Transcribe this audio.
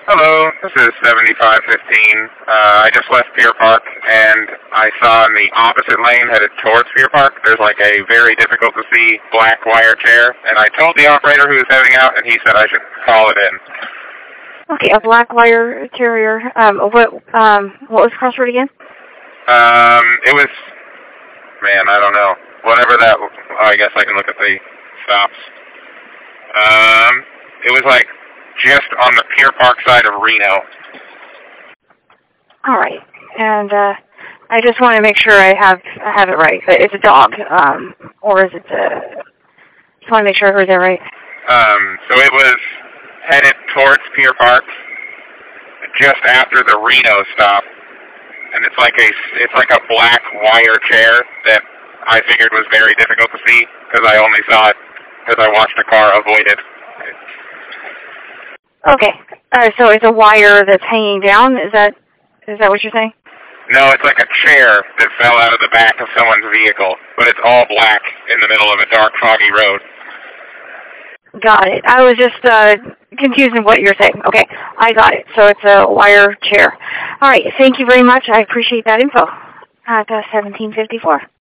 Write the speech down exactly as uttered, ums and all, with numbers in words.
Hello, this is seventy-five fifteen. Uh, I just left Pier Park, and I saw in the opposite lane headed towards Pier Park, there's like a very difficult to see black wire chair, and I told the operator who was heading out, and he said I should call it in. Okay, a black wire carrier. Um, what um, what was the crossword again? Um, it was, man, I don't know. Whatever that, oh, I guess I can look at the stops. Um, it was like just on the Pier Park side of Reno. All right, and uh, I just want to make sure I have I have it right. It's a dog, um, or is it? A, just want to make sure I heard that right. Um, so it was headed towards Pier Park, just after the Reno stop, and it's like a it's like a black wire chair that I figured was very difficult to see because I only saw it because I watched a car avoid it. Okay, uh, so it's a wire that's hanging down. Is that is that what you're saying? No, it's like a chair that fell out of the back of someone's vehicle, but it's all black in the middle of a dark, foggy road. Got it. I was just uh, confused in what you're saying. Okay, I got it. So it's a wire chair. All right, thank you very much. I appreciate that info. At uh, seventeen fifty-four.